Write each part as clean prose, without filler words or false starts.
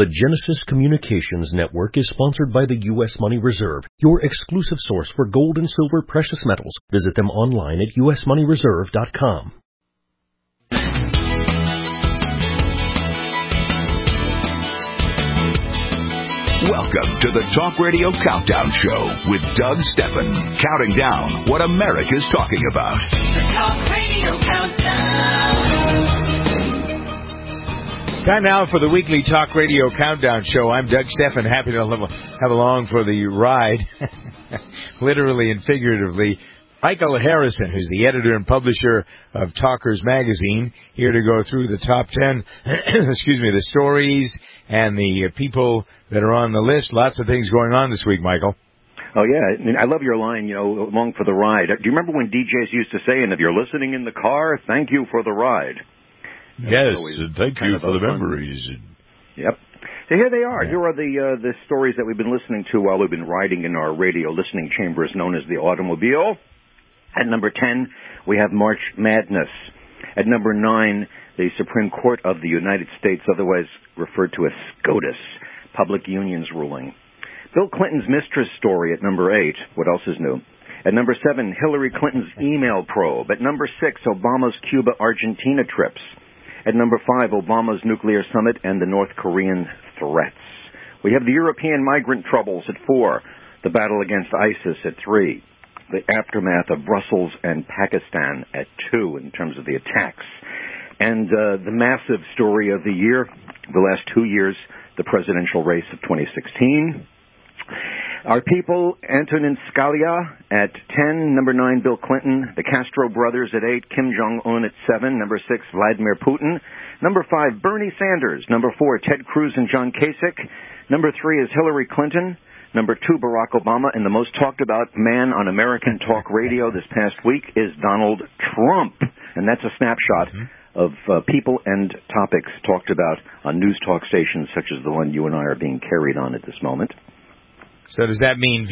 The Genesis Communications Network is sponsored by the U.S. Money Reserve, your exclusive source for gold and silver precious metals. Visit them online at usmoneyreserve.com. Welcome to the Talk Radio Countdown Show with Doug Stephan, counting down what America's talking about. The Talk Radio Countdown. Time now for the weekly Talk Radio Countdown Show. I'm Doug Stephan, happy to have along for the ride, literally and figuratively, Michael Harrison, who's the editor and publisher of Talkers Magazine, here to go through the top 10, the stories and the people that are on the list. Lots of things going on this week, Michael. Oh, yeah. I mean, I love your line, along for the ride. Do you remember when DJs used to say, and if you're listening in the car, thank you for the ride? Yes, and thank you for the memories. Yep. So here they are. Yeah. Here are the stories that we've been listening to while we've been riding in our radio listening chambers known as the automobile. At number 10, we have March Madness. At number 9, the Supreme Court of the United States, otherwise referred to as SCOTUS, Public Unions ruling. Bill Clinton's mistress story at number 8. What else is new? At number 7, Hillary Clinton's email probe. At number 6, Obama's Cuba-Argentina trips. At number 5, Obama's nuclear summit and the North Korean threats. We have the European migrant troubles at 4. The battle against ISIS at 3. The aftermath of Brussels and Pakistan at 2 in terms of the attacks. And the massive story of the year, the last 2 years, the presidential race of 2016. Our people, Antonin Scalia at 10, number 9, Bill Clinton, the Castro brothers at 8, Kim Jong-un at 7, number 6, Vladimir Putin, number 5, Bernie Sanders, number 4, Ted Cruz and John Kasich, number 3 is Hillary Clinton, number 2, Barack Obama, and the most talked about man on American talk radio this past week is Donald Trump. And that's a snapshot of people and topics talked about on news talk stations such as the one you and I are being carried on at this moment. So does that mean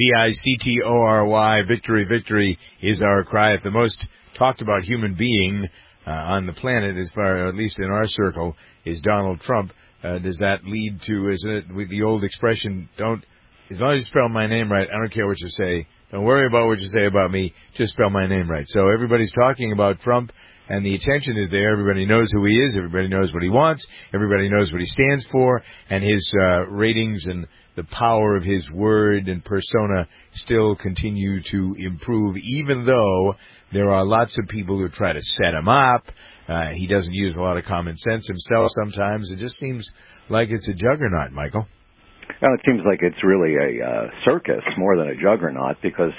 VICTORY, victory, victory is our cry? If the most talked about human being on the planet, as far, at least in our circle, is Donald Trump, does that lead to, isn't it, with the old expression, as long as you spell my name right, I don't care what you say. Don't worry about what you say about me. Just spell my name right. So everybody's talking about Trump, and the attention is there. Everybody knows who he is. Everybody knows what he wants. Everybody knows what he stands for. And his ratings and the power of his word and persona still continue to improve, even though there are lots of people who try to set him up. He doesn't use a lot of common sense himself sometimes. It just seems like it's a juggernaut, Michael. Well, it seems like it's really a circus more than a juggernaut, because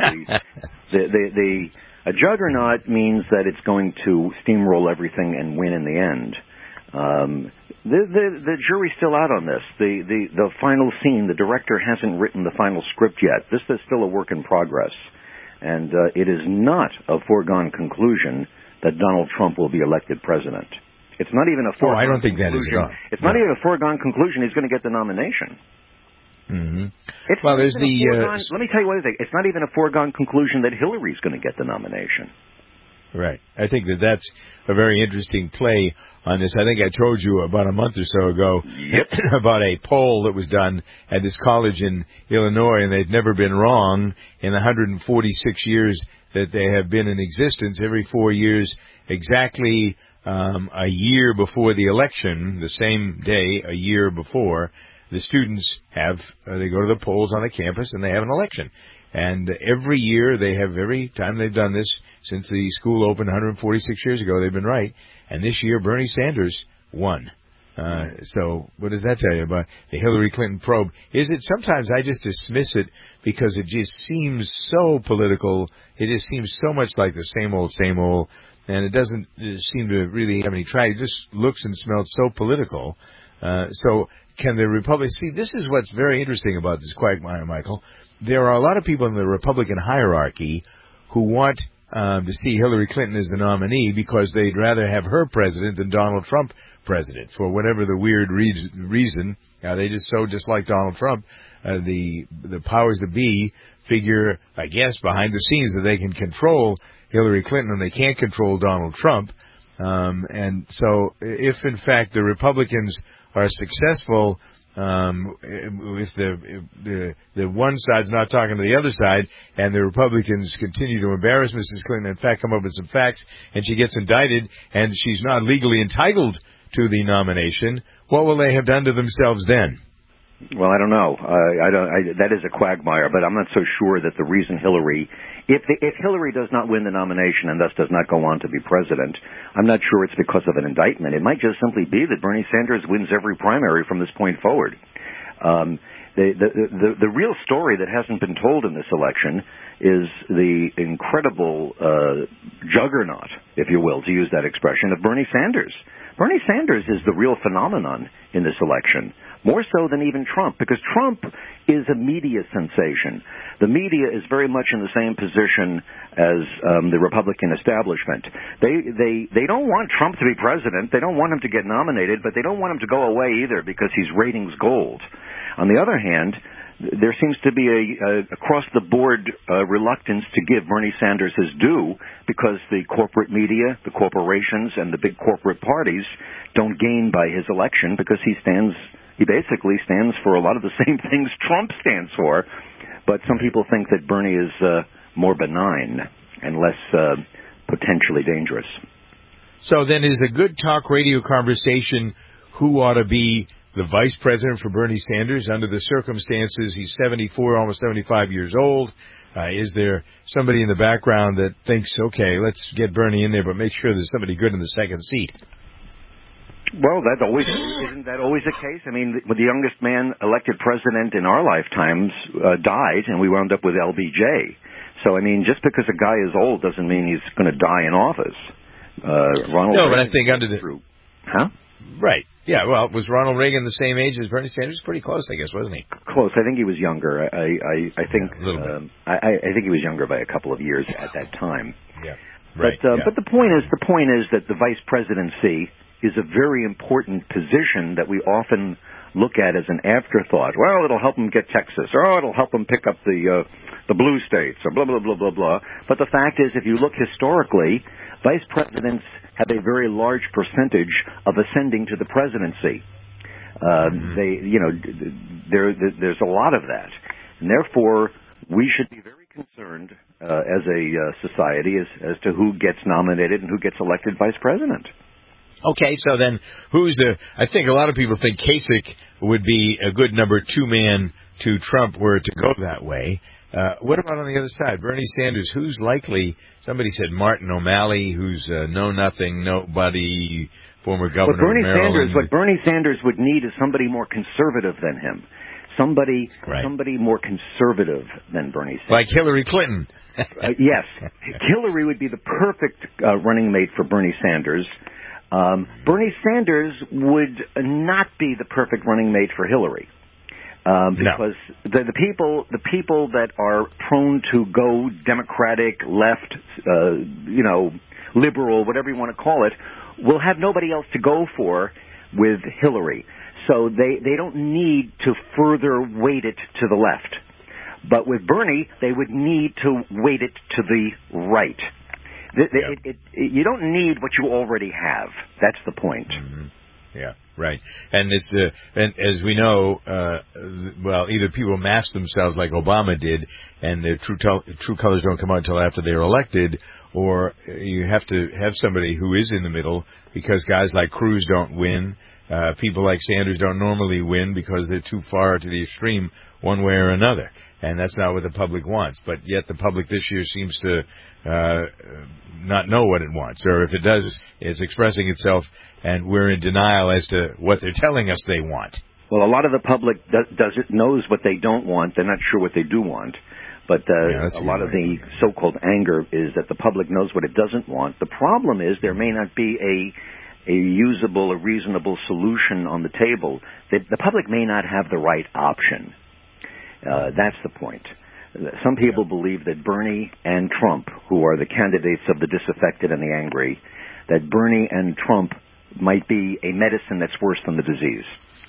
a juggernaut means that it's going to steamroll everything and win in the end. The jury's still out on this. The final scene, the director hasn't written the final script yet. This is still a work in progress. And it is not a foregone conclusion that Donald Trump will be elected president. It's not even a foregone conclusion. I don't think that is at all. It's not even a foregone conclusion he's going to get the nomination. Mm-hmm. Well, there's let me tell you one thing. It's not even a foregone conclusion that Hillary's going to get the nomination. Right. I think that's a very interesting play on this. I think I told you about a month or so ago about a poll that was done at this college in Illinois, and they've never been wrong in the 146 years that they have been in existence. Every 4 years, exactly a year before the election, the same day, a year before, the students they go to the polls on the campus and they have an election. And every year every time they've done this, since the school opened 146 years ago, they've been right. And this year, Bernie Sanders won. So what does that tell you about the Hillary Clinton probe? Sometimes I just dismiss it because it just seems so political. It just seems so much like the same old, and it doesn't seem to really have any track. It just looks and smells so political. So can the Republicans see? This is what's very interesting about this quagmire, Michael. There are a lot of people in the Republican hierarchy who want to see Hillary Clinton as the nominee because they'd rather have her president than Donald Trump president for whatever the weird reason. They just so dislike Donald Trump. The powers that be figure, I guess, behind the scenes that they can control Hillary Clinton and they can't control Donald Trump. And so if, in fact, the Republicans are successful if the one side's not talking to the other side, and the Republicans continue to embarrass Mrs. Clinton, in fact, come up with some facts, and she gets indicted, and she's not legally entitled to the nomination, what will they have done to themselves then? Well, I don't know. That is a quagmire, but I'm not so sure that the reason Hillary, if Hillary does not win the nomination and thus does not go on to be president, I'm not sure it's because of an indictment. It might just simply be that Bernie Sanders wins every primary from this point forward. The real story that hasn't been told in this election is the incredible juggernaut, if you will, to use that expression, of Bernie Sanders. Bernie Sanders is the real phenomenon in this election, more so than even Trump, because Trump is a media sensation. The media is very much in the same position as the Republican establishment. They don't want Trump to be president. They don't want him to get nominated, but they don't want him to go away either because he's ratings gold. On the other hand, there seems to be a across-the-board reluctance to give Bernie Sanders his due because the corporate media, the corporations, and the big corporate parties don't gain by his election because he basically stands for a lot of the same things Trump stands for. But some people think that Bernie is more benign and less potentially dangerous. So then is a good talk radio conversation who ought to be the vice president for Bernie Sanders under the circumstances? He's 74, almost 75 years old. Is there somebody in the background that thinks, okay, let's get Bernie in there, but make sure there's somebody good in the second seat? Well, isn't that always the case? I mean, the youngest man elected president in our lifetimes died, and we wound up with LBJ. So, I mean, just because a guy is old doesn't mean he's going to die in office. Ronald Reagan, but I think under the... Huh? Right. Yeah, well, was Ronald Reagan the same age as Bernie Sanders? Pretty close, I guess, wasn't he? Close. I think he was younger. I think a little bit. I think he was younger by a couple of years at that time. Yeah. Right. But the point is that the vice presidency is a very important position that we often look at as an afterthought. Well, it'll help them get Texas, or it'll help them pick up the blue states, or blah blah blah blah blah. But the fact is, if you look historically, vice presidents have a very large percentage of ascending to the presidency. There's a lot of that, and therefore we should be very concerned as a society as to who gets nominated and who gets elected vice president. Okay, so then I think a lot of people think Kasich would be a good number two man to Trump were it to go that way. What about on the other side? Bernie Sanders, who's likely? Somebody said Martin O'Malley, who's know-nothing, nobody, former governor of Maryland. What Bernie Sanders would need is somebody more conservative than him. Somebody more conservative than Bernie Sanders. Like Hillary Clinton. Yes. Hillary would be the perfect running mate for Bernie Sanders. Bernie Sanders would not be the perfect running mate for Hillary. Because the people that are prone to go Democratic, left, liberal, whatever you want to call it, will have nobody else to go for with Hillary. So they don't need to further weight it to the left. But with Bernie, they would need to weight it to the right. You don't need what you already have. That's the point. Mm-hmm. Yeah, right. And it's and as we know, either people mask themselves like Obama did, and their true colors don't come out until after they're elected, or you have to have somebody who is in the middle, because guys like Cruz don't win. People like Sanders don't normally win because they're too far to the extreme one way or another. And that's not what the public wants. But yet the public this year seems to not know what it wants. Or if it does, it's expressing itself, and we're in denial as to what they're telling us they want. Well, a lot of the public knows what they don't want. They're not sure what they do want. But a lot of the so-called anger is that the public knows what it doesn't want. The problem is there may not be a usable, a reasonable solution on the table. The public may not have the right option. That's the point. Some people believe that Bernie and Trump, who are the candidates of the disaffected and the angry, that Bernie and Trump might be a medicine that's worse than the disease.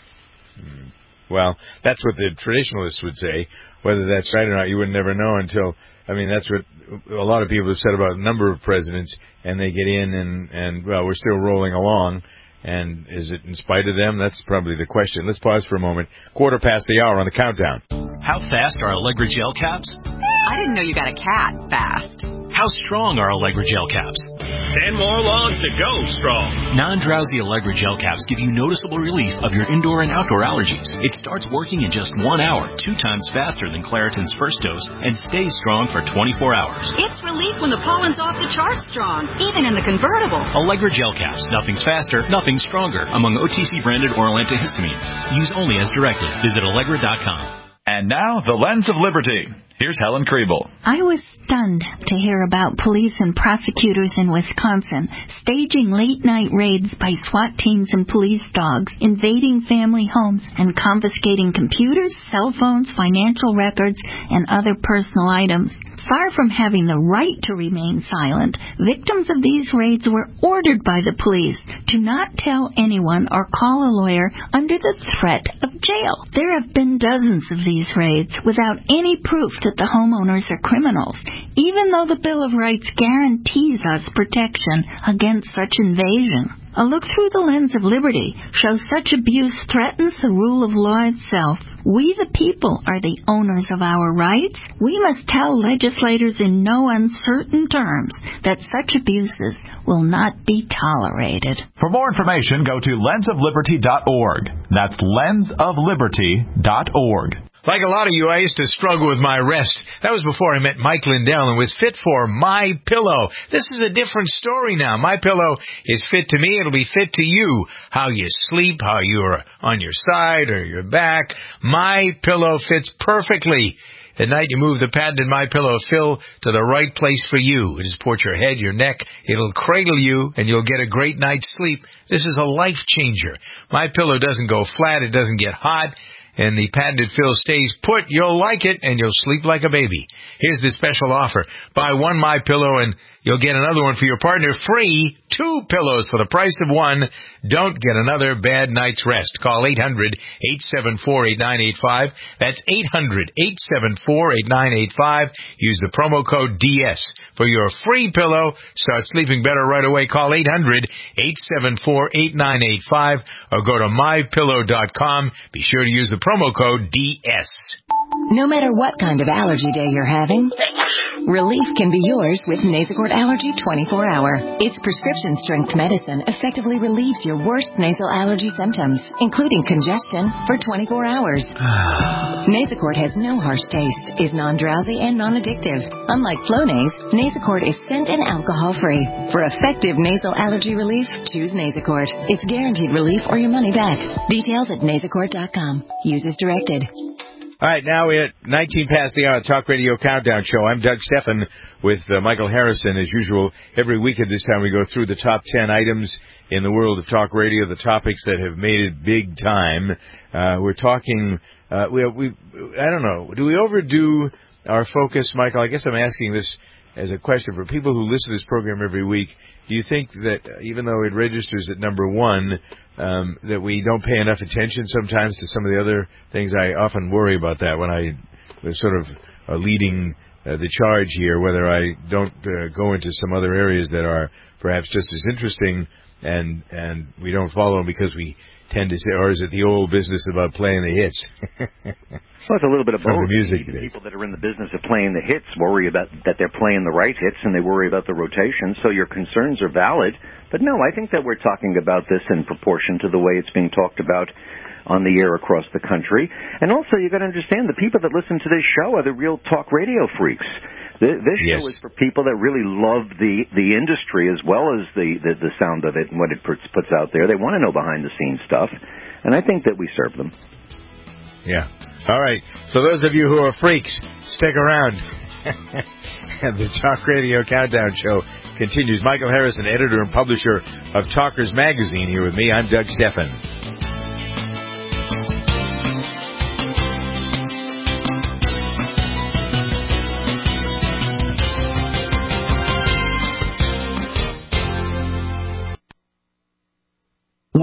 Well, that's what the traditionalists would say. Whether that's right or not, you would never know until, that's what a lot of people have said about a number of presidents, and they get in and we're still rolling along, And is it in spite of them? That's probably the question. Let's pause for a moment. 1/4 past the hour on the countdown. How fast are Allegra gel caps? I didn't know you got a cat fast. How strong are Allegra gel caps? 10 more logs to go strong. Non-drowsy Allegra gel caps give you noticeable relief of your indoor and outdoor allergies. It starts working in just 1 hour, 2 times faster than Claritin's first dose, and stays strong for 24 hours. It's relief when the pollen's off the charts strong, even in the convertible. Allegra gel caps. Nothing's faster, nothing's stronger. Among OTC-branded oral antihistamines. Use only as directed. Visit Allegra.com. And now, the Lens of Liberty. Here's Helen Kriebel. I was stunned to hear about police and prosecutors in Wisconsin staging late-night raids by SWAT teams and police dogs, invading family homes and confiscating computers, cell phones, financial records, and other personal items. Far from having the right to remain silent, victims of these raids were ordered by the police to not tell anyone or call a lawyer under the threat of jail. There have been dozens of these raids without any proof that the homeowners are criminals, even though the Bill of Rights guarantees us protection against such invasion. A look through the lens of liberty shows such abuse threatens the rule of law itself. We the people are the owners of our rights. We must tell legislators in no uncertain terms that such abuses will not be tolerated. For more information, go to lensofliberty.org. That's lensofliberty.org. Like a lot of you, I used to struggle with my rest. That was before I met Mike Lindell and was fit for My Pillow. This is a different story now. My Pillow is fit to me. It'll be fit to you. How you sleep, how you're on your side or your back. My Pillow fits perfectly. At night, you move the patented My Pillow fill to the right place for you. It supports your head, your neck. It'll cradle you, and you'll get a great night's sleep. This is a life changer. My Pillow doesn't go flat. It doesn't get hot. And the patented fill stays put. You'll like it, and you'll sleep like a baby. Here's the special offer. Buy one My Pillow, and you'll get another one for your partner free. 2 pillows for the price of one. Don't get another bad night's rest. Call 800-874-8985. That's 800-874-8985. Use the promo code DS for your free pillow. Start sleeping better right away. Call 800-874-8985 or go to mypillow.com. Be sure to use the promo code DS. No matter what kind of allergy day you're having, relief can be yours with Nasacort Allergy 24-Hour. Its prescription-strength medicine effectively relieves your worst nasal allergy symptoms, including congestion, for 24 hours. Nasacort has no harsh taste, is non-drowsy, and non-addictive. Unlike Flonase, Nasacort is scent and alcohol-free. For effective nasal allergy relief, choose Nasacort. It's guaranteed relief or your money back. Details at nasacort.com. Use as directed. All right, now we're at 19 past the hour, Talk Radio Countdown Show. I'm Doug Stephan with Michael Harrison. As usual, every week at this time we go through the top 10 items in the world of talk radio, the topics that have made it big time. We're talking, I don't know, do we overdo our focus, Michael? I guess I'm asking this as a question for people who listen to this program every week. Do you think that even though it registers at number one, that we don't pay enough attention sometimes to some of the other things? I often worry about that when I was sort of leading the charge here, whether I don't go into some other areas that are perhaps just as interesting and we don't follow them because we tend to say, or is it the old business about playing the hits? Well, it's a little bit of both. The music people that are in the business of playing the hits worry about that they're playing the right hits, and they worry about the rotation, so your concerns are valid. But no, I think that we're talking about this in proportion to the way it's being talked about on the air across the country. And also, you've got to understand, the people that listen to this show are the real talk radio freaks. This show is for people that really love the industry as well as the sound of it and what it puts out there. They want to know behind-the-scenes stuff, and I think that we serve them. Yeah. All right. So those of you who are freaks, stick around. The Talk Radio Countdown Show continues. Michael Harrison, editor and publisher of Talkers Magazine, here with me. I'm Doug Stephan.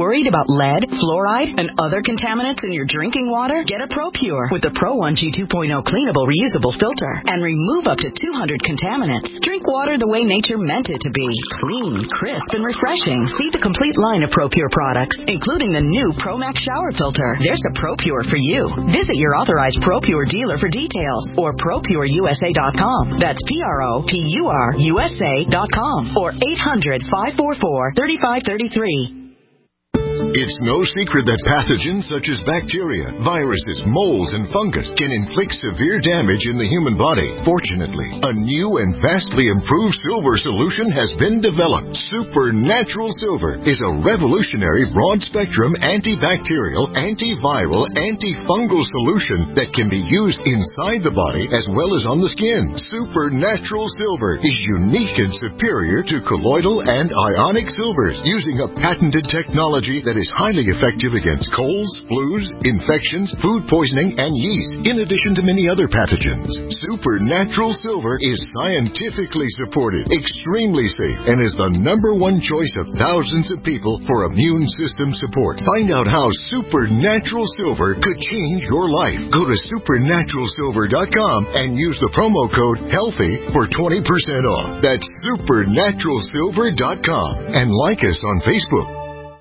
Worried about lead, fluoride, and other contaminants in your drinking water? Get a ProPure with the Pro 1G 2.0 cleanable reusable filter and remove up to 200 contaminants. Drink water the way nature meant it to be. Clean, crisp, and refreshing. See the complete line of ProPure products, including the new ProMax shower filter. There's a ProPure for you. Visit your authorized ProPure dealer for details or ProPureUSA.com. That's ProPureUSA.com or 800-544-3533. It's no secret that pathogens such as bacteria, viruses, molds, and fungus can inflict severe damage in the human body. Fortunately, a new and vastly improved silver solution has been developed. Supernatural Silver is a revolutionary broad-spectrum antibacterial, antiviral, antifungal solution that can be used inside the body as well as on the skin. Supernatural Silver is unique and superior to colloidal and ionic silvers, using a patented technology that is highly effective against colds, flus, infections, food poisoning, and yeast, in addition to many other pathogens. Supernatural Silver is scientifically supported, extremely safe, and is the #1 choice of thousands of people for immune system support. Find out how Supernatural Silver could change your life. Go to supernaturalsilver.com and use the promo code HEALTHY for 20% off. That's supernaturalsilver.com. And like us on Facebook.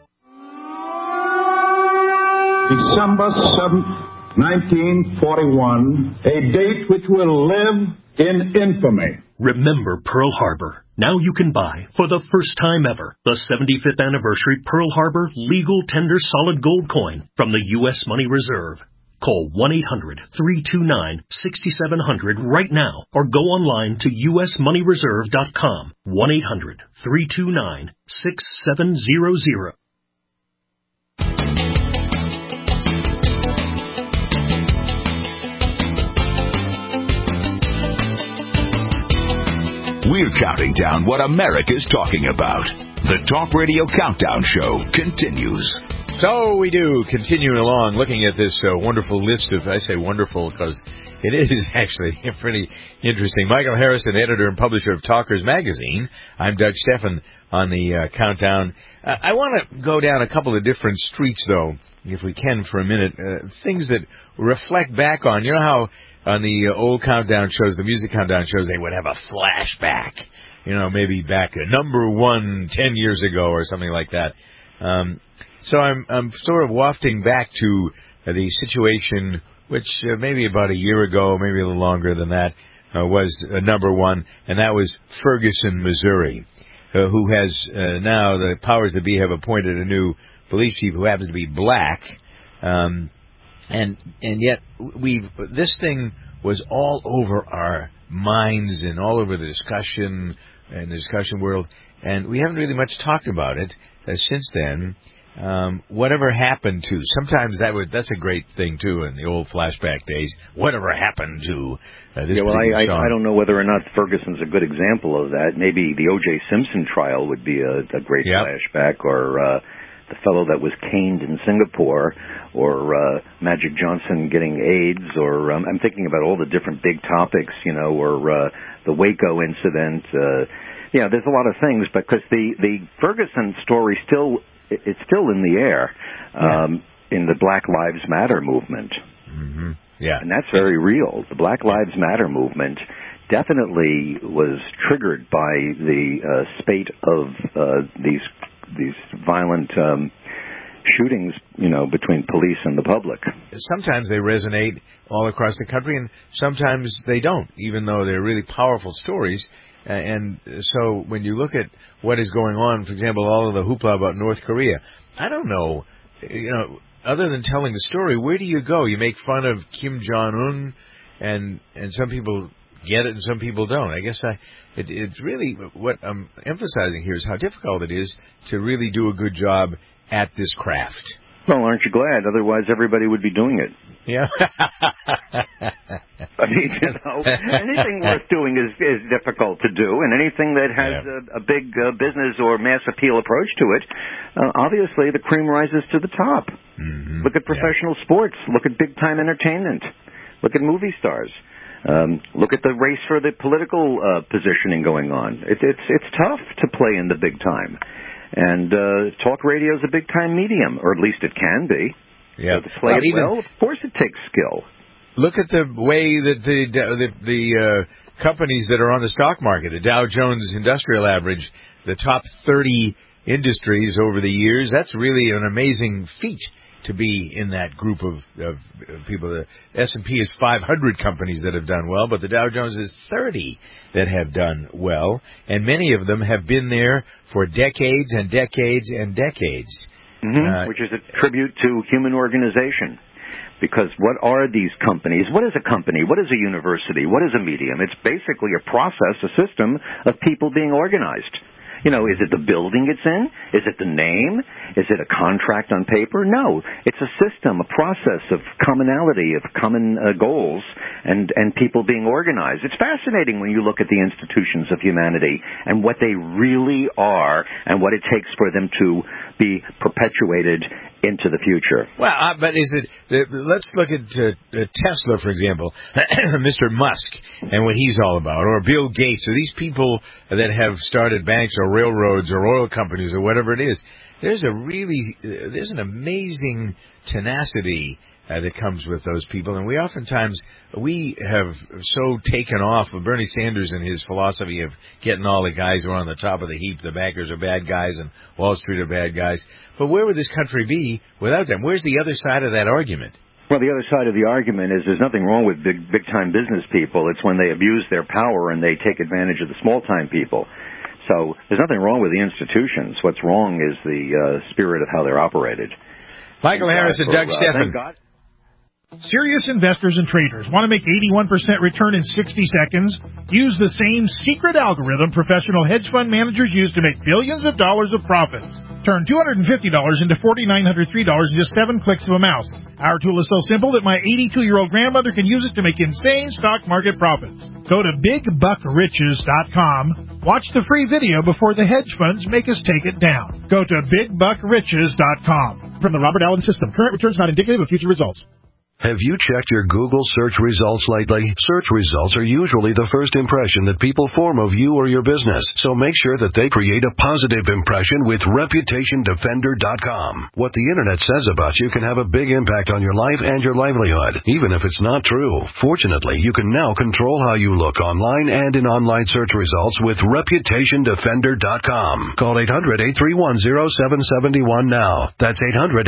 December 7th, 1941, a date which will live in infamy. Remember Pearl Harbor. Now you can buy, for the first time ever, the 75th anniversary Pearl Harbor legal tender solid gold coin from the U.S. Money Reserve. Call 1-800-329-6700 right now or go online to usmoneyreserve.com. 1-800-329-6700. We're counting down what America's talking about. The Talk Radio Countdown Show continues. So we do, continuing along, looking at this wonderful list of, I say wonderful because it is actually pretty interesting. Michael Harrison, editor and publisher of Talkers Magazine. I'm Doug Stephan on the countdown. I want to go down a couple of different streets, though, if we can for a minute. Things that reflect back on, you know how on the old countdown shows, the music countdown shows, they would have a flashback, you know, maybe back #1 10 years ago or something like that. So I'm sort of wafting back to the situation which maybe about a year ago, maybe a little longer than that, was #1, and that was Ferguson, Missouri, who has now the powers that be have appointed a new police chief who happens to be black. And yet this thing was all over our minds and all over the discussion and the discussion world, and we haven't really much talked about it since then. Whatever happened to, sometimes that's a great thing too in the old flashback days. Whatever happened to this? Yeah, well, I don't know whether or not Ferguson's a good example of that. Maybe the O.J. Simpson trial would be a great flashback, or the fellow that was caned in Singapore, or Magic Johnson getting AIDS, or I'm thinking about all the different big topics, you know, or the Waco incident. Yeah, there's a lot of things, because the Ferguson story it's still in the air in the Black Lives Matter movement. Mm-hmm. Yeah, and that's very real. The Black Lives Matter movement definitely was triggered by the spate of these violent shootings, you know, between police and the public. Sometimes they resonate all across the country, and sometimes they don't, even though they're really powerful stories. And so when you look at what is going on, for example, all of the hoopla about North Korea, I don't know, you know, other than telling the story, where do you go? You make fun of Kim Jong-un, and some people get it and some people don't. I guess it's really what I'm emphasizing here is how difficult it is to really do a good job at this craft. Well, aren't you glad? Otherwise, everybody would be doing it. Yeah. I mean, you know, anything worth doing is difficult to do, and anything that has a big business or mass appeal approach to it, obviously the cream rises to the top. Mm-hmm. Look at professional sports. Look at big-time entertainment. Look at movie stars. Look at the race for the political positioning going on. It's tough to play in the big time. And talk radio is a big-time medium, or at least it can be. Yeah. So to play it well, of course it takes skill. Look at the way that the companies that are on the stock market, the Dow Jones Industrial Average, the top 30 industries over the years, that's really an amazing feat to be in that group of people. The S&P is 500 companies that have done well, but the Dow Jones is 30 that have done well, and many of them have been there for decades and decades and decades. Mm-hmm. Which is a tribute to human organization. Because what are these companies? What is a company? What is a university? What is a medium? It's basically a process, a system of people being organized. You know, is it the building it's in? Is it the name? Is it a contract on paper? No. It's a system, a process of commonality, of common goals, and people being organized. It's fascinating when you look at the institutions of humanity and what they really are and what it takes for them to be perpetuated into the future. Well, but is it? Let's look at Tesla, for example, Mr. Musk, and what he's all about, or Bill Gates, or these people that have started banks or railroads or oil companies or whatever it is. There's an amazing tenacity that comes with those people, and we have so taken off of Bernie Sanders and his philosophy of getting all the guys who are on the top of the heap. The bankers are bad guys and Wall Street are bad guys. But where would this country be without them? Where's the other side of that argument? Well, the other side of the argument is there's nothing wrong with big-time business people. It's when they abuse their power and they take advantage of the small-time people. So there's nothing wrong with the institutions. What's wrong is the spirit of how they're operated. Michael Harris and Doug Stephan. Serious investors and traders want to make 81% return in 60 seconds? Use the same secret algorithm professional hedge fund managers use to make billions of dollars of profits. Turn $250 into $4,903 in just 7 clicks of a mouse. Our tool is so simple that my 82-year-old grandmother can use it to make insane stock market profits. Go to BigBuckRiches.com. Watch the free video before the hedge funds make us take it down. Go to BigBuckRiches.com. From the Robert Allen System, current returns not indicative of future results. Have you checked your Google search results lately? Search results are usually the first impression that people form of you or your business, so make sure that they create a positive impression with ReputationDefender.com. What the Internet says about you can have a big impact on your life and your livelihood, even if it's not true. Fortunately, you can now control how you look online and in online search results with ReputationDefender.com. Call 800-831-0771 now. That's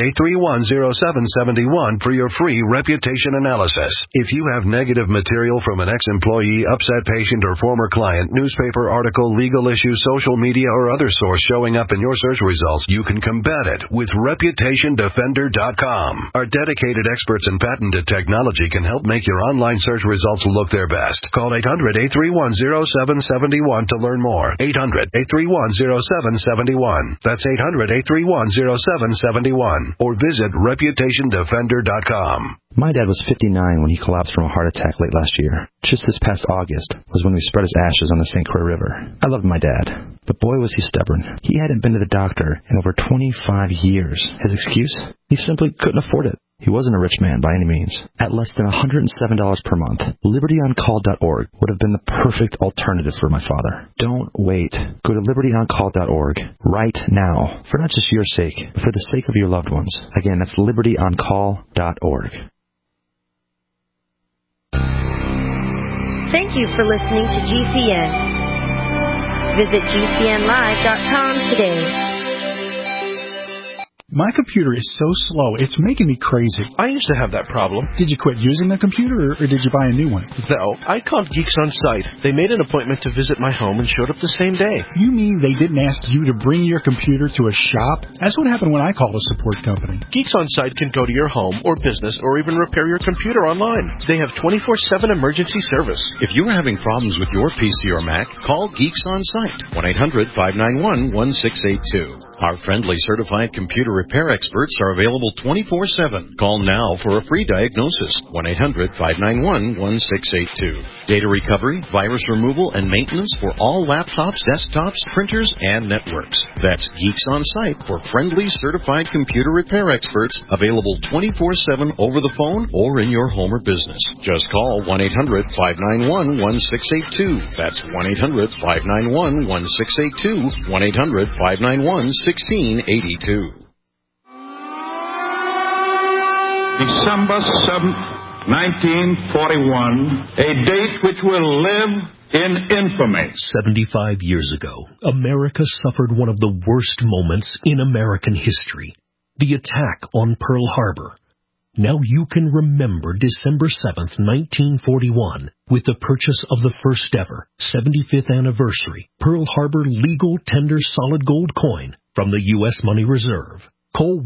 800-831-0771 for your free reputation analysis. If you have negative material from an ex-employee, upset patient, or former client, newspaper article, legal issue, social media, or other source showing up in your search results, you can combat it with ReputationDefender.com. Our dedicated experts in patented technology can help make your online search results look their best. Call 800-831-0771 to learn more. 800-831-0771. That's 800-831-0771. Or visit ReputationDefender.com. My dad was 59 when he collapsed from a heart attack late last year. Just this past August was when we spread his ashes on the St. Croix River. I loved my dad, but boy was he stubborn. He hadn't been to the doctor in over 25 years. His excuse? He simply couldn't afford it. He wasn't a rich man by any means. At less than $107 per month, LibertyOnCall.org would have been the perfect alternative for my father. Don't wait. Go to LibertyOnCall.org right now, for not just your sake, but for the sake of your loved ones. Again, that's LibertyOnCall.org. Thank you for listening to GCN. Visit GCNlive.com today. My computer is so slow, it's making me crazy. I used to have that problem. Did you quit using the computer, or did you buy a new one? No, I called Geeks On Site. They made an appointment to visit my home and showed up the same day. You mean they didn't ask you to bring your computer to a shop? That's what happened when I called a support company. Geeks On Site can go to your home or business or even repair your computer online. They have 24/7 emergency service. If you are having problems with your PC or Mac, call Geeks On Site. 1-800-591-1682. Our friendly certified computer repair experts are available 24/7. Call now for a free diagnosis. 1-800-591-1682. Data recovery, virus removal, and maintenance for all laptops, desktops, printers, and networks. That's Geeks On Site for friendly certified computer repair experts, available 24/7 over the phone or in your home or business. Just call 1-800-591-1682. That's 1-800-591-1682. 1-800-591-1682. 1682. December 7th, 1941, a date which will live in infamy. 75 years ago, America suffered one of the worst moments in American history, the attack on Pearl Harbor. Now you can remember December 7th, 1941, with the purchase of the first ever 75th anniversary Pearl Harbor legal tender solid gold coin from the U.S. Money Reserve. Call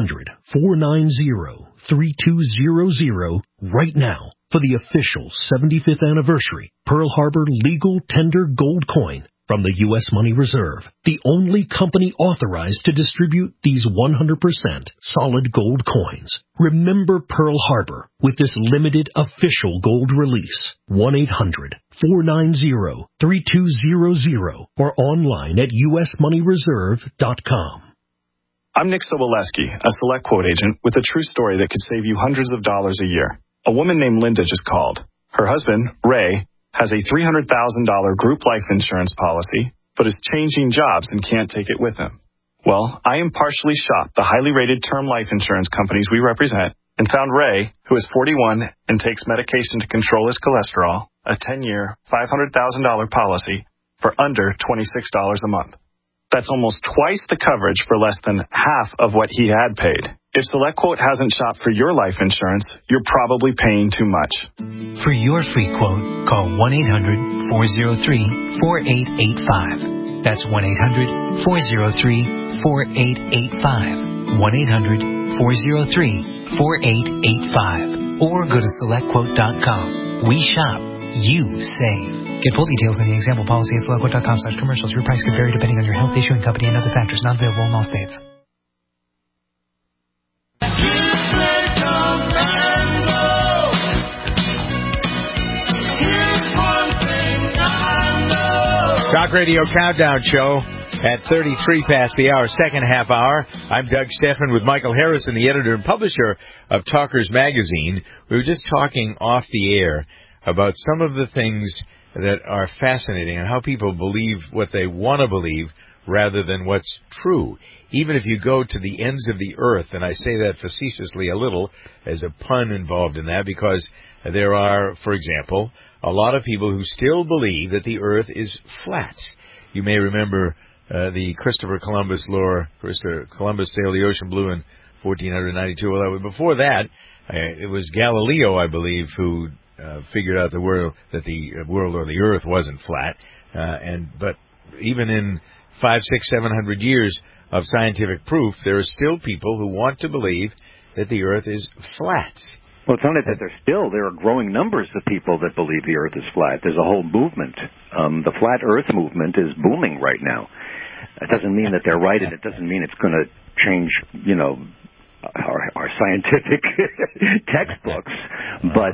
1-800-490-3200 right now for the official 75th anniversary Pearl Harbor legal tender gold coin from the U.S. Money Reserve, the only company authorized to distribute these 100% solid gold coins. Remember Pearl Harbor with this limited official gold release. 1-800-490-3200 or online at usmoneyreserve.com. I'm Nick Soboleski, a Select Quote agent with a true story that could save you hundreds of dollars a year. A woman named Linda just called. Her husband, Ray, has a $300,000 group life insurance policy, but is changing jobs and can't take it with him. Well, I impartially shopped the highly rated term life insurance companies we represent and found Ray, who is 41 and takes medication to control his cholesterol, a 10-year, $500,000 policy for under $26 a month. That's almost twice the coverage for less than half of what he had paid. If SelectQuote hasn't shopped for your life insurance, you're probably paying too much. For your free quote, call 1-800-403-4885. That's 1-800-403-4885. 1-800-403-4885. Or go to SelectQuote.com. We shop. You save. Get full details on the example policy at SelectQuote.com/commercials. Your price could vary depending on your health, issuing company, and other factors. Not available in all states. Talk Radio Countdown Show at 33 past the hour, second half hour. I'm Doug Steffen with Michael Harrison, the editor and publisher of Talkers Magazine. We were just talking off the air about some of the things that are fascinating and how people believe what they want to believe rather than what's true. Even if you go to the ends of the earth, and I say that facetiously a little, as a pun involved in that, because there are, for example, a lot of people who still believe that the earth is flat. You may remember the Christopher Columbus lore. Christopher Columbus sailed the ocean blue in 1492. Well, before that, it was Galileo, I believe, who figured out the world or the earth wasn't flat. But even in 500, 600, 700 years of scientific proof, there are still people who want to believe that the earth is flat. Well, it's only that there are growing numbers of people that believe the earth is flat. There's a whole movement. The flat earth movement is booming right now. It doesn't mean that they're right, and it doesn't mean it's going to change, our scientific textbooks. But,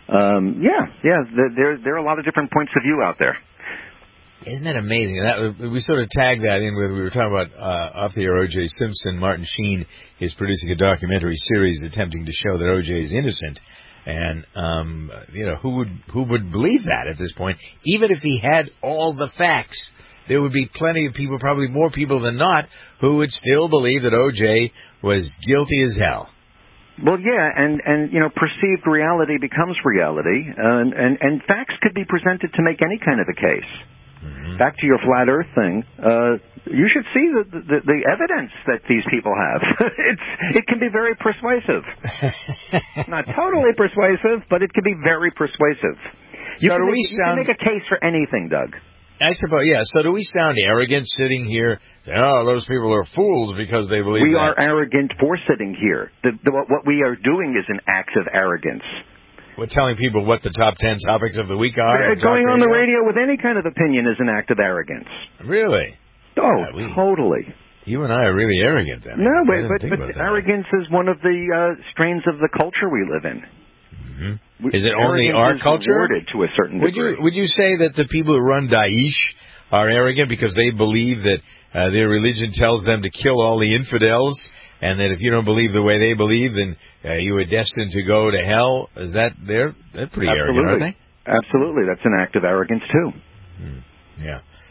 there are a lot of different points of view out there. Isn't that amazing? We sort of tagged that in with, we were talking about off the air O.J. Simpson. Martin Sheen is producing a documentary series attempting to show that O.J. is innocent. And, who would believe that at this point? Even if he had all the facts, there would be plenty of people, probably more people than not, who would still believe that O.J. was guilty as hell. Well, yeah, and perceived reality becomes reality, and facts could be presented to make any kind of a case. Mm-hmm. Back to your flat Earth thing, you should see the evidence that these people have. It can be very persuasive. Not totally persuasive, but it can be very persuasive. You can make a case for anything, Doug. I suppose, yeah. So do we sound arrogant sitting here? Oh, those people are fools because they believe we that. are arrogant for sitting here. What we are doing is an act of arrogance. We're telling people what the top 10 topics of the week are. Going on the radio with any kind of opinion is an act of arrogance. Really? Oh, totally. You and I are really arrogant then. No, but arrogance is one of the strains of the culture we live in. Mm-hmm. Is it only our culture? Rewarded to a certain degree. Would you say that the people who run Daesh are arrogant because they believe that their religion tells them to kill all the infidels, and that if you don't believe the way they believe, then you are destined to go to hell? Is that they're pretty arrogant, aren't they? Absolutely, that's an act of arrogance too. Yeah.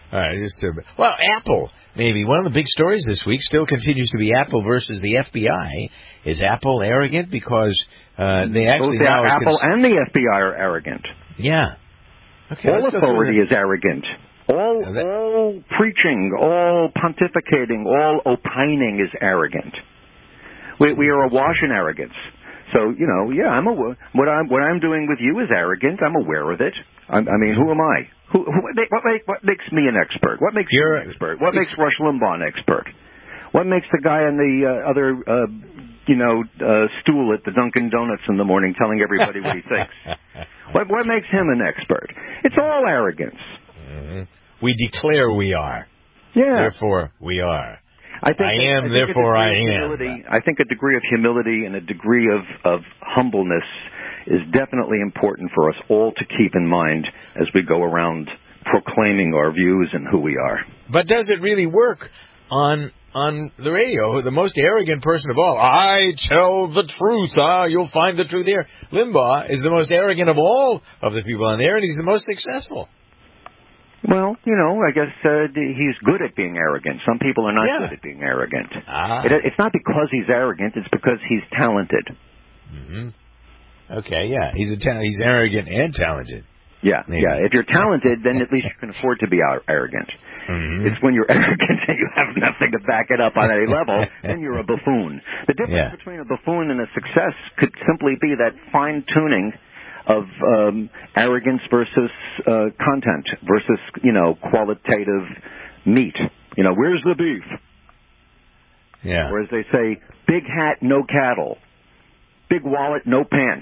All right, Apple, maybe. One of the big stories this week still continues to be Apple versus the FBI. Is Apple arrogant because they actually... Both Apple and the FBI are arrogant. Yeah. Okay, all authority is arrogant. All preaching, all pontificating, all opining is arrogant. We are awash in arrogance. So, what I'm doing with you is arrogant. I'm aware of it. I mean, who am I? What makes me an expert? What makes you an expert? What makes Rush Limbaugh an expert? What makes the guy on the other, stool at the Dunkin' Donuts in the morning telling everybody what he thinks? What makes him an expert? It's all arrogance. Mm-hmm. We declare we are. Yeah. Therefore, we are. I am. Therefore, I am. I think a degree of humility and a degree of humbleness is definitely important for us all to keep in mind as we go around proclaiming our views and who we are. But does it really work on the radio? The most arrogant person of all, I tell the truth. You'll find the truth here. Limbaugh is the most arrogant of all of the people on there, and he's the most successful. Well, I guess he's good at being arrogant. Some people are not good at being arrogant. It's not because he's arrogant. It's because he's talented. Mm-hmm. Okay, yeah. He's arrogant and talented. Yeah, maybe. Yeah. If you're talented, then at least you can afford to be arrogant. Mm-hmm. It's when you're arrogant and you have nothing to back it up on any level, then you're a buffoon. The difference between a buffoon and a success could simply be that fine-tuning of arrogance versus content versus, qualitative meat. Where's the beef? Yeah. Or as they say, big hat, no cattle. Big wallet, no pants.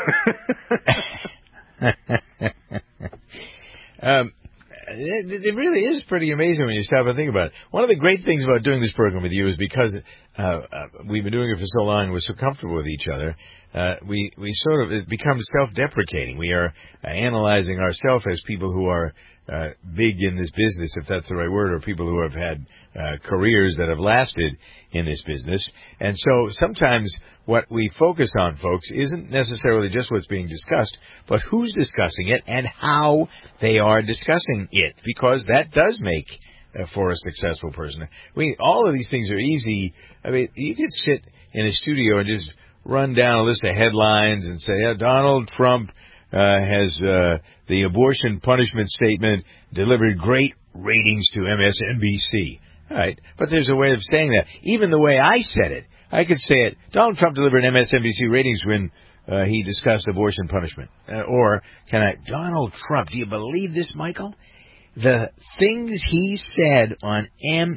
It really is pretty amazing when you stop and think about it. One of the great things about doing this program with you is because we've been doing it for so long and we're so comfortable with each other, we sort of, it becomes self-deprecating. We are analyzing ourselves as people who are big in this business, if that's the right word, or people who have had careers that have lasted in this business. And so sometimes what we focus on, folks, isn't necessarily just what's being discussed, but who's discussing it and how they are discussing it, because that does make for a successful person. All of these things are easy. I mean, you could sit in a studio and just run down a list of headlines and say, Donald Trump has the abortion punishment statement delivered great ratings to MSNBC. All right, but there's a way of saying that. Even the way I said it, I could say it, Donald Trump delivered MSNBC ratings when he discussed abortion punishment. Or can I, Donald Trump, do you believe this, Michael? The things he said on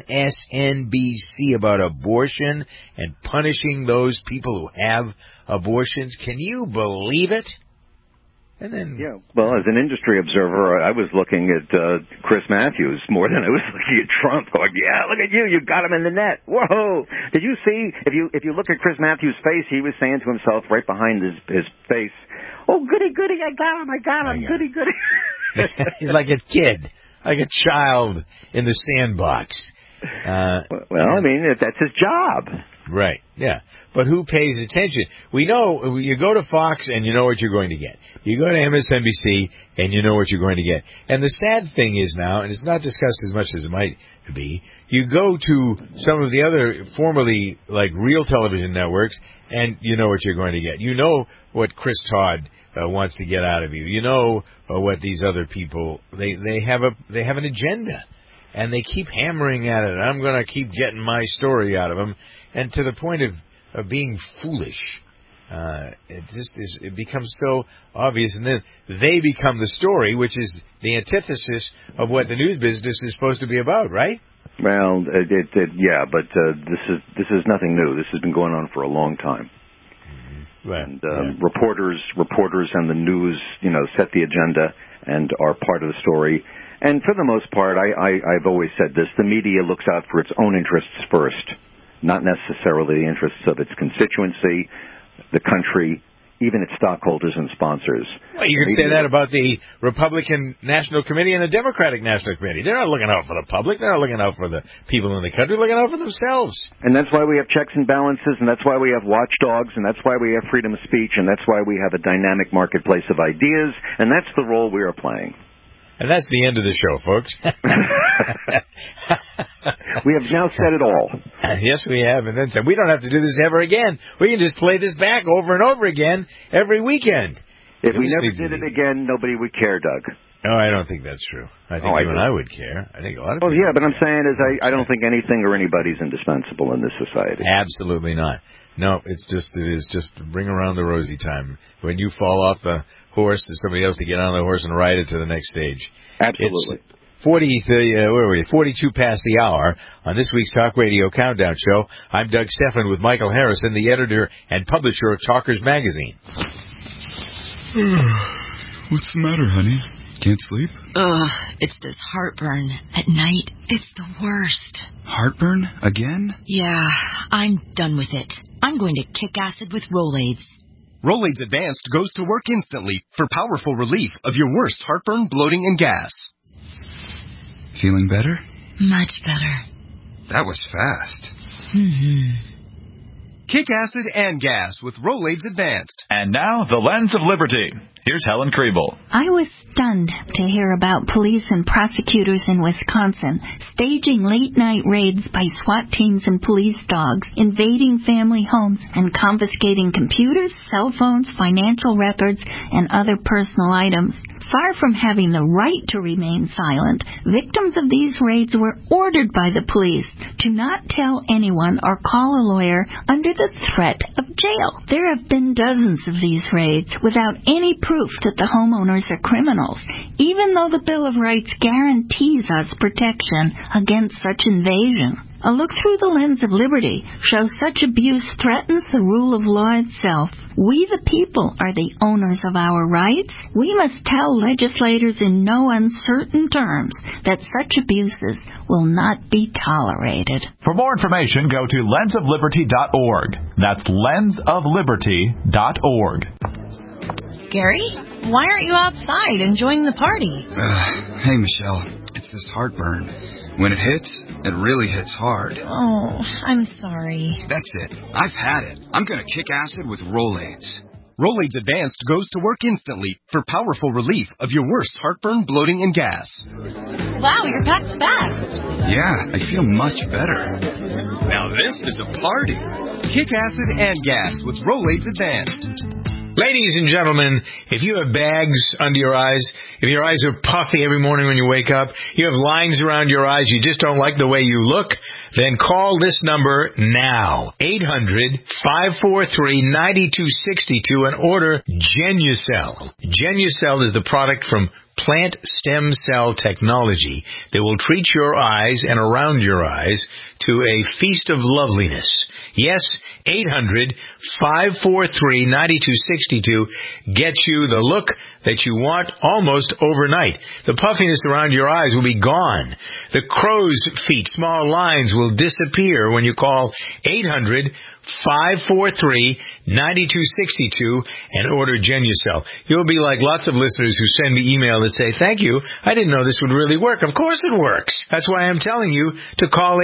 MSNBC about abortion and punishing those people who have abortions, can you believe it? And then, well, as an industry observer, I was looking at Chris Matthews more than I was looking at Trump. Going, look at you got him in the net. Whoa! Did you see? If you look at Chris Matthews' face, he was saying to himself right behind his face, "Oh, goody, I got him, goody." He's like a kid, like a child in the sandbox. Well, I mean, that's his job. Right, yeah. But who pays attention? We know, you go to Fox and you know what you're going to get. You go to MSNBC and you know what you're going to get. And the sad thing is now, and it's not discussed as much as it might be, you go to some of the other formerly like real television networks and you know what you're going to get. You know what Chris Todd wants to get out of you. You know what these other people, they have an agenda. And they keep hammering at it. I'm going to keep getting my story out of them. And to the point of being foolish. It becomes so obvious. And then they become the story, which is the antithesis of what the news business is supposed to be about, right? Well, but this is nothing new. This has been going on for a long time. Mm-hmm. Right. And reporters and the news, set the agenda and are part of the story. And for the most part, I've always said this, the media looks out for its own interests first, not necessarily the interests of its constituency, the country, even its stockholders and sponsors. Well, you can say that about the Republican National Committee and the Democratic National Committee. They're not looking out for the public. They're not looking out for the people in the country. They're looking out for themselves. And that's why we have checks and balances, and that's why we have watchdogs, and that's why we have freedom of speech, and that's why we have a dynamic marketplace of ideas, and that's the role we are playing. And that's the end of the show, folks. We have now said it all. Yes, we have. And then said, we don't have to do this ever again. We can just play this back over and over again every weekend. If we never did it again, nobody would care, Doug. No, I don't think that's true. I think you and I would care. I think a lot of people. Oh, yeah, but I'm saying is I don't think anything or anybody's indispensable in this society. Absolutely not. No, it is just bring around the rosy time. When you fall off the horse, there's somebody else to get on the horse and ride it to the next stage. Absolutely. It's 42 past the hour on this week's Talk Radio Countdown Show. I'm Doug Stephan with Michael Harrison, the editor and publisher of Talkers Magazine. What's the matter, honey? Can't sleep? It's this heartburn. At night, it's the worst. Heartburn? Again? Yeah, I'm done with it. I'm going to kick acid with Rolaids. Rolaids Advanced goes to work instantly for powerful relief of your worst heartburn, bloating, and gas. Feeling better? Much better. That was fast. Kick acid and gas with Rolaids Advanced. And now, the Lens of Liberty. Here's Helen Kriebel. I was stunned to hear about police and prosecutors in Wisconsin staging late-night raids by SWAT teams and police dogs, invading family homes and confiscating computers, cell phones, financial records, and other personal items. Far from having the right to remain silent, victims of these raids were ordered by the police to not tell anyone or call a lawyer under the threat of jail. There have been dozens of these raids without any proof that the homeowners are criminals, even though the Bill of Rights guarantees us protection against such invasion. A look through the lens of liberty shows such abuse threatens the rule of law itself. We the people are the owners of our rights. We must tell legislators in no uncertain terms that such abuses will not be tolerated. For more information, go to lensofliberty.org. That's lensofliberty.org. Gary, why aren't you outside enjoying the party? Hey, Michelle, it's this heartburn. When it hits, it really hits hard. Oh, I'm sorry. That's it. I've had it. I'm going to kick acid with Rolaids. Rolaids Advanced goes to work instantly for powerful relief of your worst heartburn, bloating, and gas. Wow, you're packed fast. Yeah, I feel much better. Now this is a party. Kick acid and gas with Rolaids Advanced. Ladies and gentlemen, if you have bags under your eyes, if your eyes are puffy every morning when you wake up, you have lines around your eyes, you just don't like the way you look, then call this number now, 800-543-9262, and order Genucel. Genucel is the product from plant stem cell technology that will treat your eyes and around your eyes to a feast of loveliness. Yes, 800-543-9262 gets you the look that you want almost overnight. The puffiness around your eyes will be gone. The crow's feet, small lines, will disappear when you call 800-543-9262 and order Genucel. You'll be like lots of listeners who send me email that say, thank you, I didn't know this would really work. Of course it works. That's why I'm telling you to call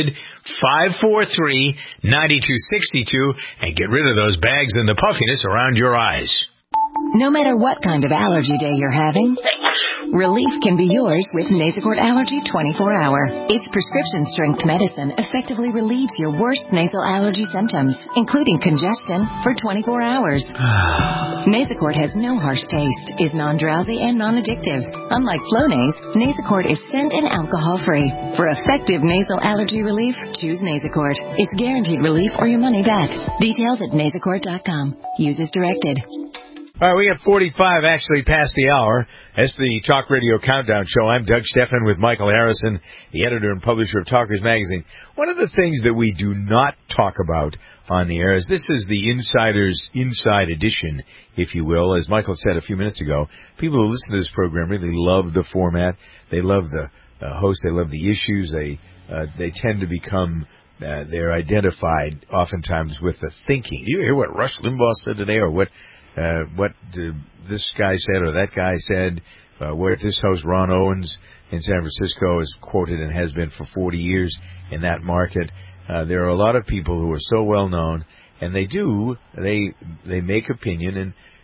800-543-9262 and get rid of those bags and the puffiness around your eyes. No matter what kind of allergy day you're having, relief can be yours with Nasacort Allergy 24-Hour. Its prescription-strength medicine effectively relieves your worst nasal allergy symptoms, including congestion, for 24 hours. Nasacort has no harsh taste, is non-drowsy, and non-addictive. Unlike Flonase, Nasacort is scent and alcohol-free. For effective nasal allergy relief, choose Nasacort. It's guaranteed relief or your money back. Details at nasacort.com. Use as directed. All right, we have 45 actually past the hour. That's the Talk Radio Countdown Show. I'm Doug Stephan with Michael Harrison, the editor and publisher of Talkers Magazine. One of the things that we do not talk about on the air is this is the Insider's Inside Edition, if you will. As Michael said a few minutes ago, people who listen to this program really love the format. They love the host. They love the issues. They tend to become... they're identified oftentimes with the thinking. You hear what Rush Limbaugh said today, or what this guy said or that guy said, where this host Ron Owens in San Francisco is quoted and has been for 40 years in that market. There are a lot of people who are so well known, and they make opinion, and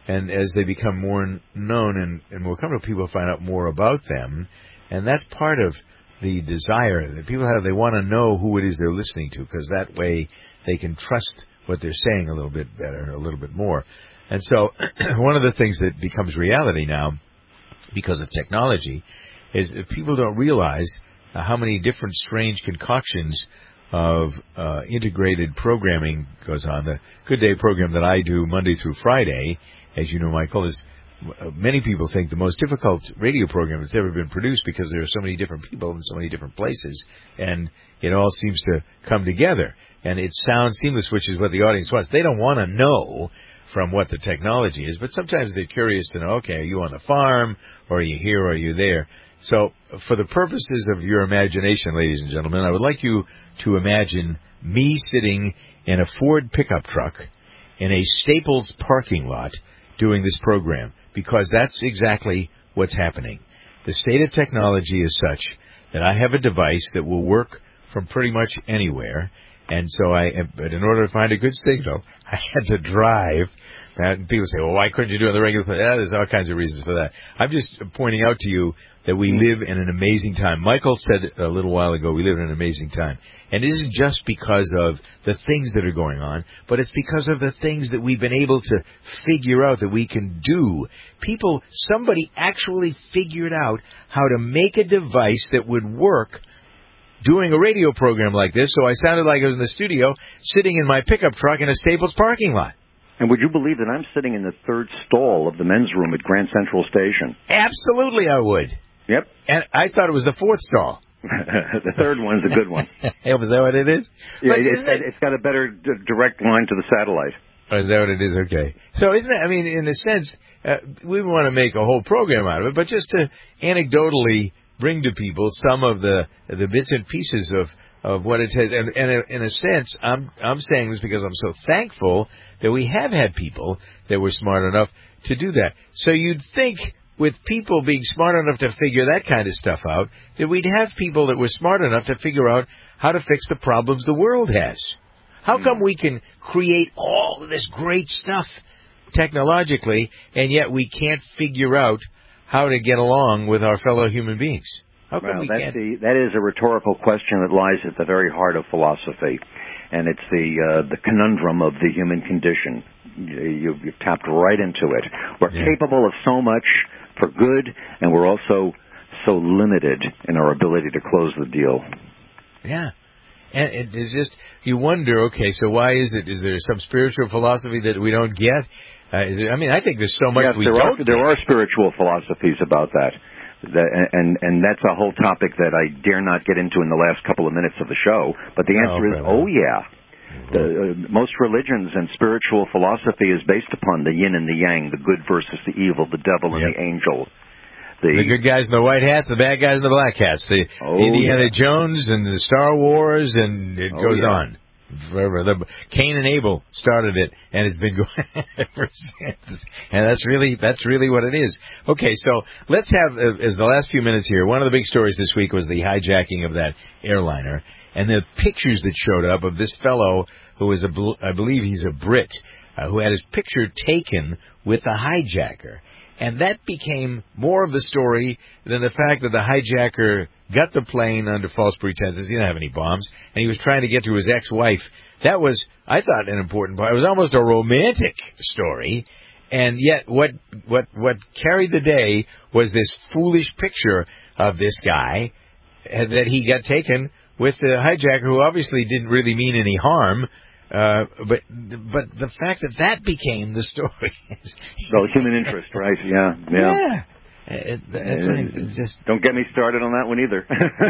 and as they become more known and more comfortable, people find out more about them, and that's part of the desire that people have. They want to know who it is they're listening to, because that way they can trust what they're saying a little bit better, a little bit more. And so one of the things that becomes reality now because of technology is that people don't realize how many different strange concoctions of integrated programming goes on. The Good Day program that I do Monday through Friday, as you know, Michael, is many people think the most difficult radio program that's ever been produced because there are so many different people in so many different places, and it all seems to come together. And it sounds seamless, which is what the audience wants. They don't want to know from what the technology is, but sometimes they're curious to know, okay, are you on the farm, or are you here, or are you there? So for the purposes of your imagination, ladies and gentlemen, I would like you to imagine me sitting in a Ford pickup truck in a Staples parking lot doing this program, because that's exactly what's happening. The state of technology is such that I have a device that will work from pretty much anywhere, and so but in order to find a good signal, I had to drive. And people say, well, why couldn't you do it on the regular place? There's all kinds of reasons for that. I'm just pointing out to you that we live in an amazing time. Michael said a little while ago, we live in an amazing time. And it isn't just because of the things that are going on, but it's because of the things that we've been able to figure out that we can do. Somebody actually figured out how to make a device that would work doing a radio program like this, so I sounded like I was in the studio sitting in my pickup truck in a Staples parking lot. And would you believe that I'm sitting in the third stall of the men's room at Grand Central Station? Absolutely, I would. Yep. And I thought it was the fourth stall. The third one's a good one. Is that what it is? Yeah, it's got a better direct line to the satellite. Oh, is that what it is? Okay. So isn't it, I mean, in a sense, we want to make a whole program out of it, but just to anecdotally bring to people some of the bits and pieces of what it has. And in a sense, I'm saying this because I'm so thankful that we have had people that were smart enough to do that. So you'd think with people being smart enough to figure that kind of stuff out, that we'd have people that were smart enough to figure out how to fix the problems the world has. How come we can create all of this great stuff technologically, and yet we can't figure out how to get along with our fellow human beings? How come we can't? That is a rhetorical question that lies at the very heart of philosophy, and it's the conundrum of the human condition. You've tapped right into it. We're capable of so much for good, and we're also so limited in our ability to close the deal. Yeah. And it is just, you wonder, okay, so why is it? Is there some spiritual philosophy that we don't get? I think there's so much we don't get. There are spiritual philosophies about that. And that's a whole topic that I dare not get into in the last couple of minutes of the show. But the answer is, yeah. Most religions and spiritual philosophy is based upon the yin and the yang, the good versus the evil, the devil and the angel. The good guys in the white hats, the bad guys in the black hats, the Indiana Jones and the Star Wars, and it goes on forever. Cain and Abel started it, and it's been going ever since. And that's really what it is. Okay, so let's have, as the last few minutes here, one of the big stories this week was the hijacking of that airliner, and the pictures that showed up of this fellow who is I believe he's a Brit, who had his picture taken with the hijacker. And that became more of the story than the fact that the hijacker got the plane under false pretenses. He didn't have any bombs, and he was trying to get to his ex-wife. That was, I thought, an important part. It was almost a romantic story, and yet what carried the day was this foolish picture of this guy that he got taken with the hijacker, who obviously didn't really mean any harm. But the fact that became the story. Well, human interest, right? Yeah. That's right. Don't get me started on that one either.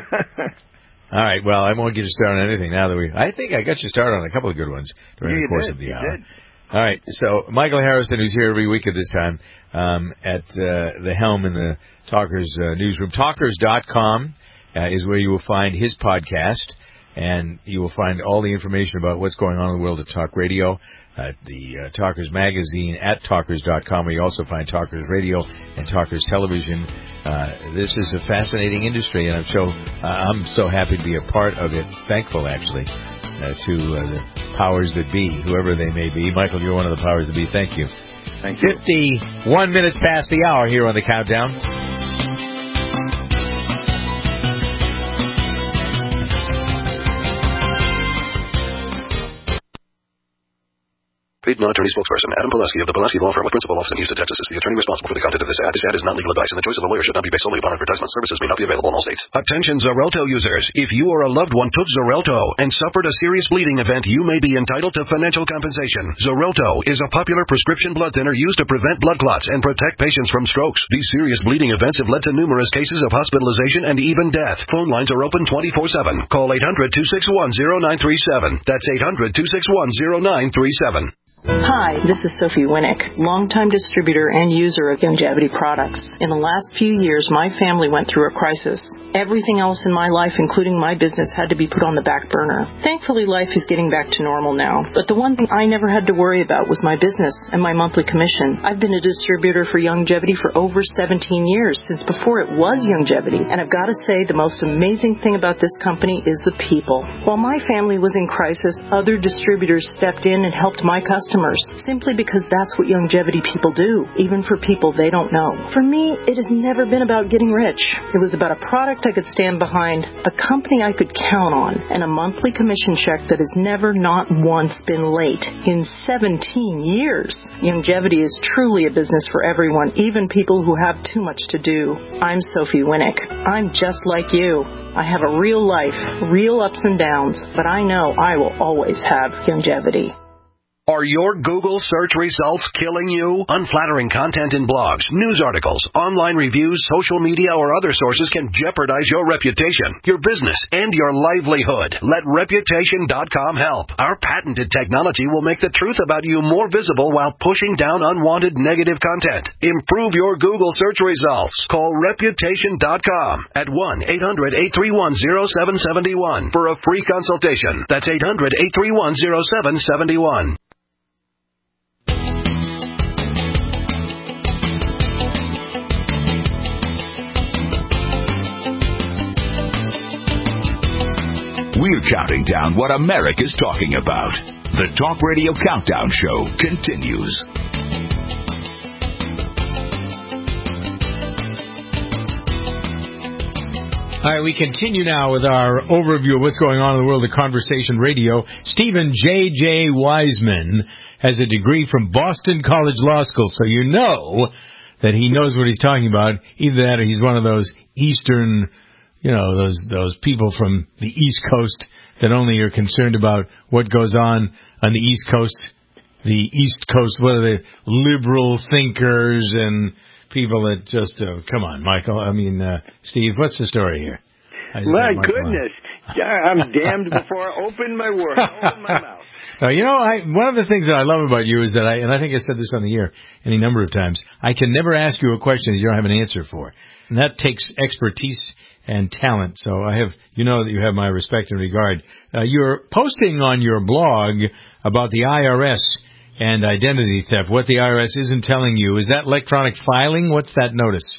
All right. Well, I won't get you started on anything now that I think I got you started on a couple of good ones during the course of the hour. Did. All right. So Michael Harrison, who's here every week at this time at the helm in the Talkers newsroom, Talkers.com is where you will find his podcast. And you will find all the information about what's going on in the world of talk radio, the Talkers magazine at Talkers.com, where you also find Talkers radio and Talkers television. This is a fascinating industry, and I'm so happy to be a part of it. Thankful, actually, to the powers that be, whoever they may be. Michael, you're one of the powers that be. Thank you. Thank you. 51 minutes past the hour here on the Countdown. Paid non-attorney spokesperson Adam Pulaski of the Pulaski Law Firm with principal office in Houston, Texas is the attorney responsible for the content of this ad. This ad is not legal advice, and the choice of a lawyer should not be based solely upon advertisement. Services may not be available in all states. Attention Xarelto users. If you or a loved one took Xarelto and suffered a serious bleeding event, you may be entitled to financial compensation. Xarelto is a popular prescription blood thinner used to prevent blood clots and protect patients from strokes. These serious bleeding events have led to numerous cases of hospitalization and even death. Phone lines are open 24/7. Call 800-261-0937. That's 800-261-0937. Hi, this is Sophie Winnick, longtime distributor and user of Youngevity products. In the last few years, my family went through a crisis. Everything else in my life, including my business, had to be put on the back burner. Thankfully, life is getting back to normal now. But the one thing I never had to worry about was my business and my monthly commission. I've been a distributor for Youngevity for over 17 years, since before it was Youngevity. And I've got to say, the most amazing thing about this company is the people. While my family was in crisis, other distributors stepped in and helped my customers, simply because that's what Youngevity people do, even for people they don't know. For me, it has never been about getting rich. It was about a product I could stand behind, a company I could count on, and a monthly commission check that has never not once been late in 17 years. Youngevity is truly a business for everyone, even people who have too much to do. I'm Sophie Winnick. I'm just like you. I have a real life, real ups and downs, but I know I will always have Youngevity. Are your Google search results killing you? Unflattering content in blogs, news articles, online reviews, social media, or other sources can jeopardize your reputation, your business, and your livelihood. Let Reputation.com help. Our patented technology will make the truth about you more visible while pushing down unwanted negative content. Improve your Google search results. Call Reputation.com at 1-800-831-0771 for a free consultation. That's 800-831-0771. We're counting down what America's talking about. The Talk Radio Countdown Show continues. All right, we continue now with our overview of what's going on in the world of conversation radio. Stephen J.J. Wiseman has a degree from Boston College Law School, so you know that he knows what he's talking about. Either that or he's one of those Eastern, those people from the East Coast that only are concerned about what goes on the East Coast. The East Coast, what are they, liberal thinkers and people that just, come on, Michael. Steve, what's the story here? My goodness. I'm damned before I open my mouth. One of the things that I love about you is that I think I said this on the air any number of times, I can never ask you a question that you don't have an answer for. And that takes expertise and talent. So that you have my respect and regard. You're posting on your blog about the IRS and identity theft, what the IRS isn't telling you. Is that electronic filing? What's that notice?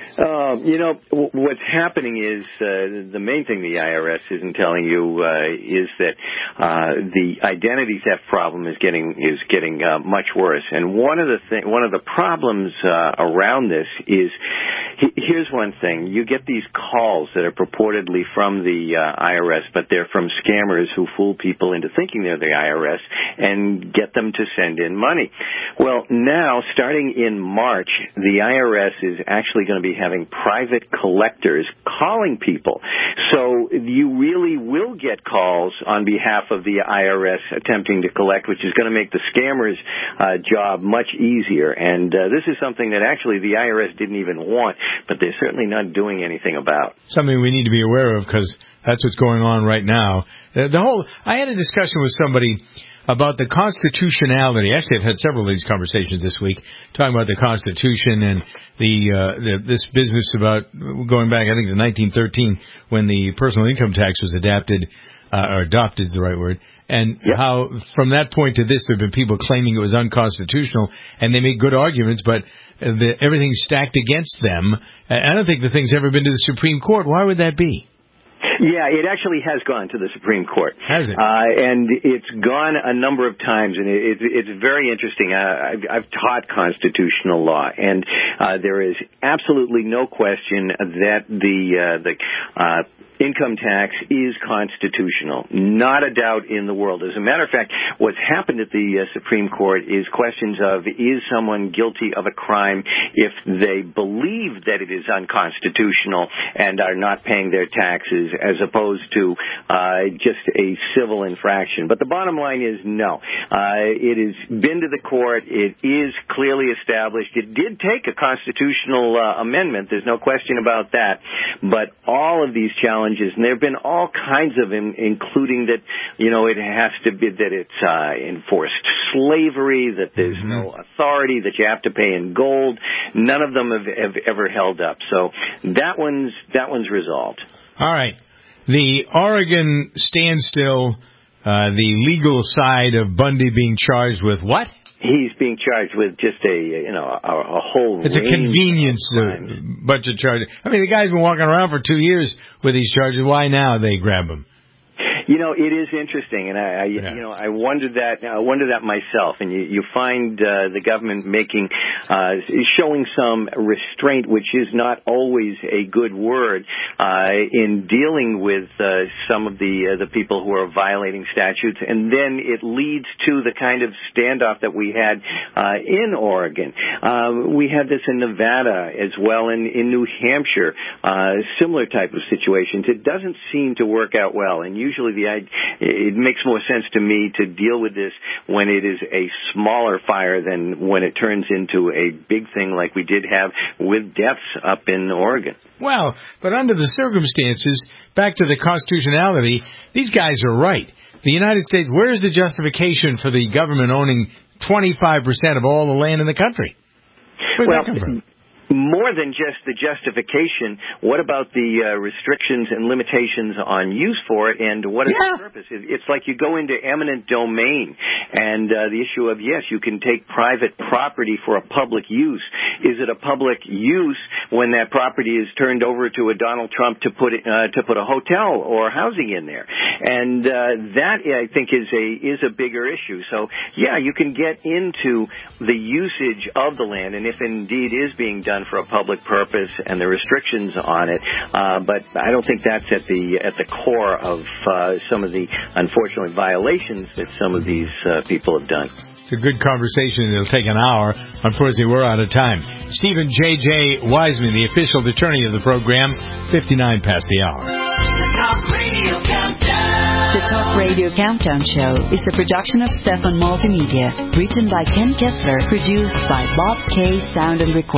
What's happening is the main thing the IRS isn't telling you is that the identity theft problem is getting much worse. And one of the problems around this is, here's one thing: you get these calls that are purportedly from the IRS, but they're from scammers who fool people into thinking they're the IRS and get them to send in money. Well, now, starting in March, the IRS is actually going to be having private collectors calling people. So you really will get calls on behalf of the IRS attempting to collect, which is going to make the scammers' job much easier. And this is something that actually the IRS didn't even want, but they're certainly not doing anything about. Something we need to be aware of, because that's what's going on right now. I had a discussion with somebody about the constitutionality. Actually, I've had several of these conversations this week, talking about the Constitution and this business about going back, I think, to 1913, when the personal income tax was adopted is the right word, and how from that point to this, there have been people claiming it was unconstitutional, and they make good arguments, but everything's stacked against them. I don't think the thing's ever been to the Supreme Court. Why would that be? Yeah, it actually has gone to the Supreme Court. Has it? And it's gone a number of times, and it's very interesting. I've taught constitutional law, and there is absolutely no question that the income tax is constitutional. Not a doubt in the world. As a matter of fact, what's happened at the Supreme Court is questions of, is someone guilty of a crime if they believe that it is unconstitutional and are not paying their taxes, as opposed to just a civil infraction. But the bottom line is no. It has been to the court. It is clearly established. It did take a constitutional amendment. There's no question about that. But all of these challenges, and there have been all kinds of them, including that, it has to be that it's enforced slavery, that there's no authority, that you have to pay in gold. None of them have ever held up. So that one's resolved. All right. The Oregon standstill, the legal side of Bundy being charged with what? He's being charged with just a whole It's a convenience bunch of charges. I mean, the guy's been walking around for 2 years with these charges. Why now they grab him? It is interesting, and I wondered that myself. And you find the government showing some restraint, which is not always a good word, in dealing with some of the people who are violating statutes, and then it leads to the kind of standoff that we had in Oregon. We had this in Nevada as well, in New Hampshire, similar type of situations. It doesn't seem to work out well, and usually it makes more sense to me to deal with this when it is a smaller fire than when it turns into a big thing like we did have with deaths up in Oregon. Well, but under the circumstances, back to the constitutionality, these guys are right. The United States, where's the justification for the government owning 25% of all the land in the country? Where's that come from? More than just the justification, what about the restrictions and limitations on use for it, and what is the purpose? It's like you go into eminent domain, and the issue of, yes, you can take private property for a public use. Is it a public use when that property is turned over to a Donald Trump to put a hotel or housing in there? And that, I think, is a bigger issue. So, yeah, you can get into the usage of the land, and if indeed is being done for a public purpose and the restrictions on it, but I don't think that's at the core of some of the, unfortunately, violations that some of these people have done. It's a good conversation. It'll take an hour. Unfortunately, we're out of time. Stephen J.J. Wiseman, the official attorney of the program, 59 past the hour. The Talk Radio Countdown. The Talk Radio Countdown Show is a production of Stefan Multimedia, written by Ken Kessler, produced by Bob K. Sound and Record.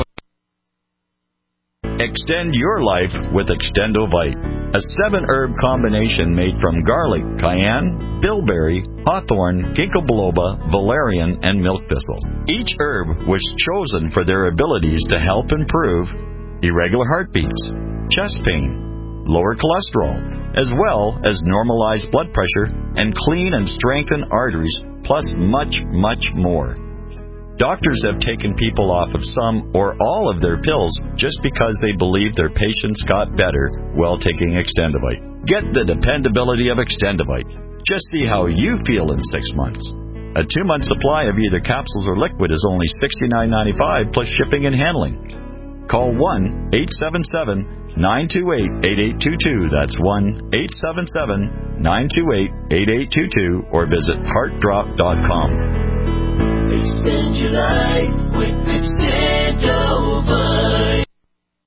Extend your life with Extendovite, a 7-herb combination made from garlic, cayenne, bilberry, hawthorn, ginkgo biloba, valerian, and milk thistle. Each herb was chosen for their abilities to help improve irregular heartbeats, chest pain, lower cholesterol, as well as normalize blood pressure and clean and strengthen arteries, plus much, much more. Doctors have taken people off of some or all of their pills just because they believe their patients got better while taking Extendovite. Get the dependability of Extendovite. Just see how you feel in 6 months. A 2-month supply of either capsules or liquid is only $69.95 plus shipping and handling. Call 1-877-928-8822. That's 1-877-928-8822 or visit heartdrop.com. Extend your life with Extendovite.